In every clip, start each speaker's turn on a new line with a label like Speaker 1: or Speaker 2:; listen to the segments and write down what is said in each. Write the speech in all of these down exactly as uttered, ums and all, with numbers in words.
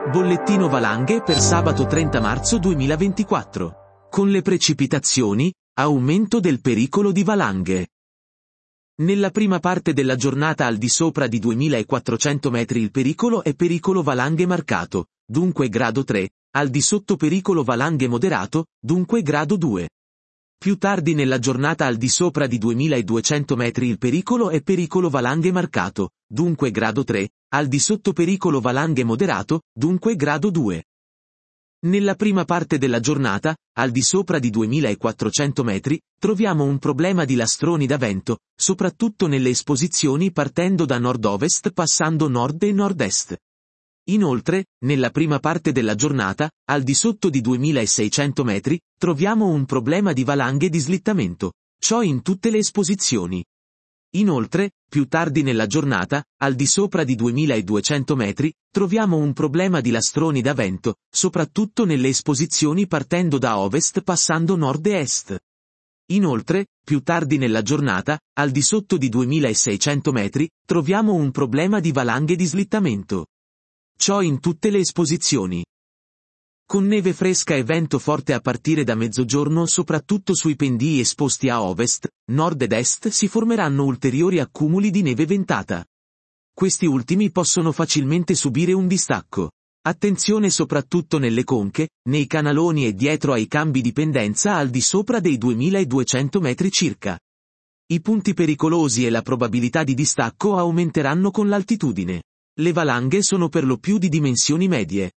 Speaker 1: Bollettino valanghe per sabato trenta marzo duemilaventiquattro. Con le precipitazioni, aumento del pericolo di valanghe. Nella prima parte della giornata al di sopra di duemilaquattrocento metri il pericolo è pericolo valanghe marcato, dunque grado tre, al di sotto pericolo valanghe moderato, dunque grado due. Più tardi nella giornata al di sopra di duemiladuecento metri il pericolo è pericolo valanghe marcato, dunque grado tre, al di sotto pericolo valanghe moderato, dunque grado due. Nella prima parte della giornata, al di sopra di duemilaquattrocento metri, troviamo un problema di lastroni da vento, soprattutto nelle esposizioni partendo da nord-ovest passando nord e nord-est. Inoltre, nella prima parte della giornata, al di sotto di duemilaseicento metri, troviamo un problema di valanghe di slittamento, ciò in tutte le esposizioni. Inoltre, più tardi nella giornata, al di sopra di duemiladuecento metri, troviamo un problema di lastroni da vento, soprattutto nelle esposizioni partendo da ovest passando nord e est. Inoltre, più tardi nella giornata, al di sotto di duemilaseicento metri, troviamo un problema di valanghe di slittamento. Ciò in tutte le esposizioni. Con neve fresca e vento forte a partire da mezzogiorno soprattutto sui pendii esposti a ovest, nord ed est si formeranno ulteriori accumuli di neve ventata. Questi ultimi possono facilmente subire un distacco. Attenzione soprattutto nelle conche, nei canaloni e dietro ai cambi di pendenza al di sopra dei duemiladuecento metri circa. I punti pericolosi e la probabilità di distacco aumenteranno con l'altitudine. Le valanghe sono per lo più di dimensioni medie.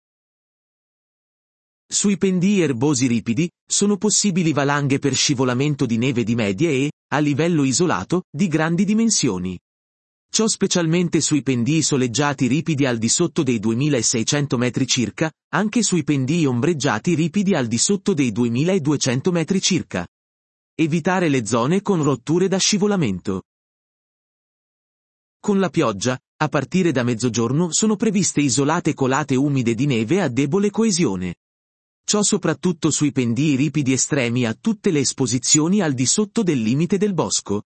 Speaker 1: Sui pendii erbosi ripidi, sono possibili valanghe per scivolamento di neve di medie e, a livello isolato, di grandi dimensioni. Ciò specialmente sui pendii soleggiati ripidi al di sotto dei duemilaseicento metri circa, anche sui pendii ombreggiati ripidi al di sotto dei duemiladuecento metri circa. Evitare le zone con rotture da scivolamento. Con la pioggia, a partire da mezzogiorno sono previste isolate colate umide di neve a debole coesione. Ciò soprattutto sui pendii ripidi estremi a tutte le esposizioni al di sotto del limite del bosco.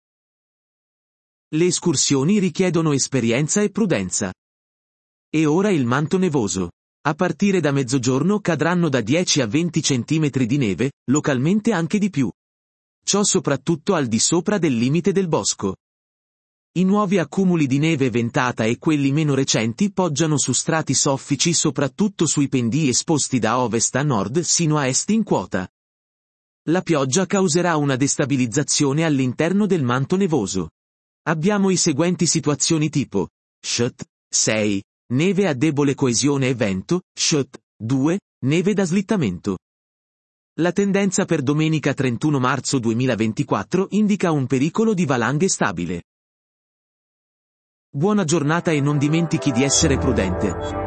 Speaker 1: Le escursioni richiedono esperienza e prudenza. E ora il manto nevoso. A partire da mezzogiorno cadranno da dieci a venti centimetri di neve, localmente anche di più. Ciò soprattutto al di sopra del limite del bosco. I nuovi accumuli di neve ventata e quelli meno recenti poggiano su strati soffici soprattutto sui pendii esposti da ovest a nord sino a est in quota. La pioggia causerà una destabilizzazione all'interno del manto nevoso. Abbiamo i seguenti situazioni tipo: S H T sei, neve a debole coesione e vento, S H T due, neve da slittamento. La tendenza per domenica trentuno marzo duemilaventiquattro indica un pericolo di valanghe stabile. Buona giornata e non dimentichi di essere prudente.